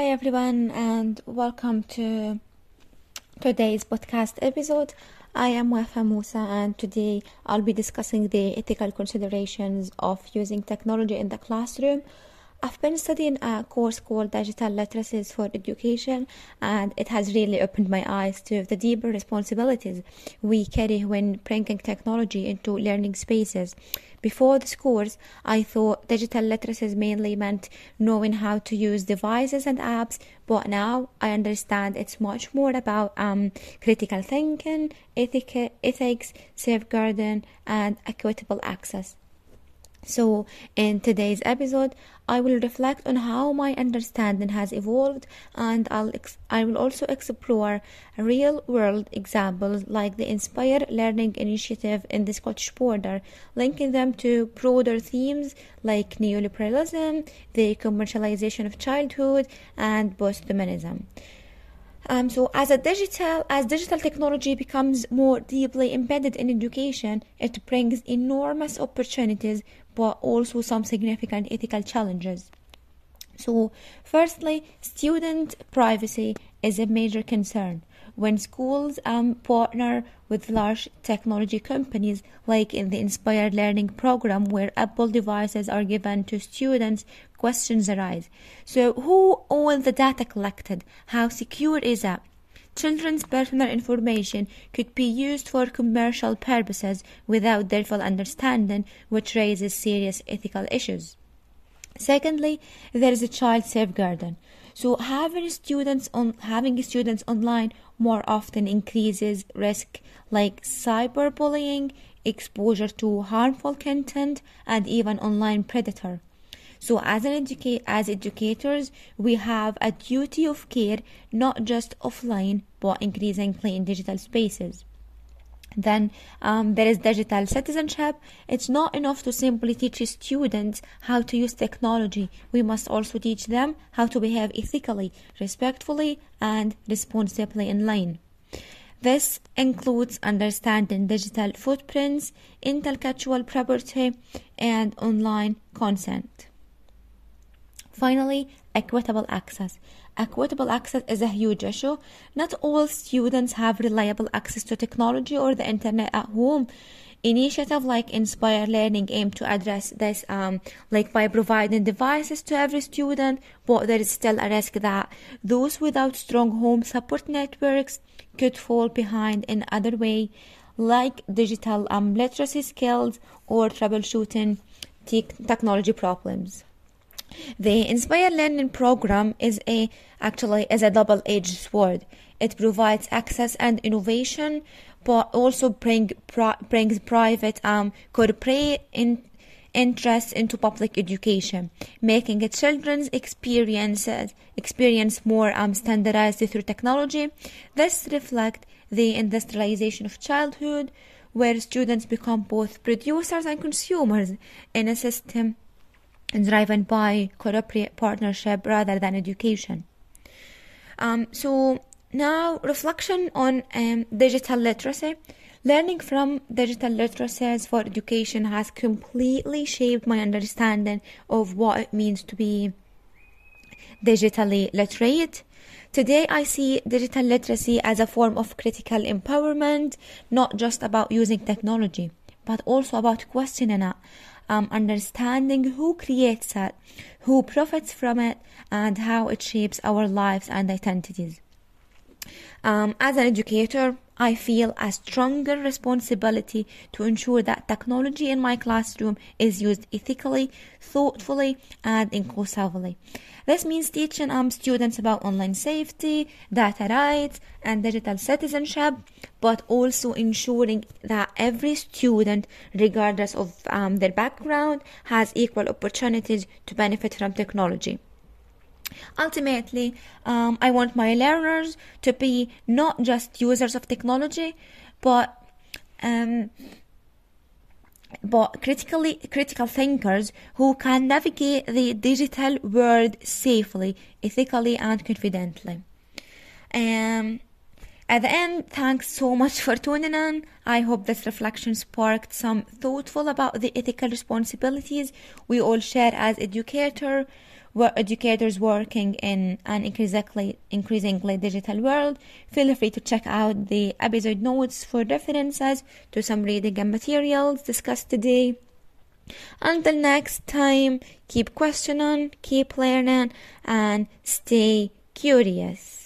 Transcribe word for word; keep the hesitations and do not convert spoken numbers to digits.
everyone, and welcome to today's podcast episode. I am Wafa Musa, and today I'll be discussing the ethical considerations of using technology in the classroom. I've been studying a course called Digital Literacies for Education, and it has really opened my eyes to the deeper responsibilities we carry when bringing technology into learning spaces. Before this course, I thought digital literacies mainly meant knowing how to use devices and apps, but now I understand it's much more about um, critical thinking, ethic- ethics, safeguarding, and equitable access. So, in today's episode, I will reflect on how my understanding has evolved, and I'll ex- I will also explore real-world examples like the Inspire Learning Initiative in the Scottish Border, linking them to broader themes like neoliberalism, the commercialization of childhood, and post-feminism. Um, so as a digital, as digital technology becomes more deeply embedded in education, it brings enormous opportunities, but also some significant ethical challenges. So, firstly, student privacy is a major concern. When schools um, partner with large technology companies, like in the Inspired Learning program, where Apple devices are given to students, questions arise. So, who owns the data collected? How secure is that? Children's personal information could be used for commercial purposes without their full understanding, which raises serious ethical issues. Secondly, there is a child safeguarding. So having students on having students online more often increases risk like cyberbullying, exposure to harmful content, and even online predator. So as an educate as educators, we have a duty of care, not just offline, but increasingly in digital spaces. Then um, there is digital citizenship. It's not enough to simply teach students how to use technology. We must also teach them how to behave ethically, respectfully, and responsibly online. This includes understanding digital footprints, intellectual property, and online consent. Finally, equitable access. Equitable access is a huge issue. Not all students have reliable access to technology or the internet at home. Initiatives like Inspire Learning aim to address this, um, like by providing devices to every student, but there is still a risk that those without strong home support networks could fall behind in other ways, like digital um, literacy skills or troubleshooting te- technology problems. The Inspire Learning program is a actually is a double-edged sword. It provides access and innovation, but also bring pro, brings private um corporate in, interests into public education, making a children's experiences experience more um standardized through technology. This reflects the industrialization of childhood, where students become both producers and consumers in a system driven by corporate partnership rather than education. Um, so now reflection on um, digital literacy. Learning from digital literacies for education has completely shaped my understanding of what it means to be digitally literate. Today I see digital literacy as a form of critical empowerment, not just about using technology, but also about questioning it. Um, understanding who creates it, who profits from it, and how it shapes our lives and identities. Um, as an educator, I feel a stronger responsibility to ensure that technology in my classroom is used ethically, thoughtfully, and inclusively. This means teaching um, students about online safety, data rights, and digital citizenship, but also ensuring that every student, regardless of um, their background, has equal opportunities to benefit from technology. Ultimately, um, I want my learners to be not just users of technology, but um, but critically critical thinkers who can navigate the digital world safely, ethically, and confidently. Um, At the end, thanks so much for tuning in. I hope this reflection sparked some thoughtful about the ethical responsibilities we all share as educators. were educators working in an increasingly, increasingly digital world. Feel free to check out the episode notes for references to some reading and materials discussed today. Until next time, keep questioning, keep learning, and stay curious.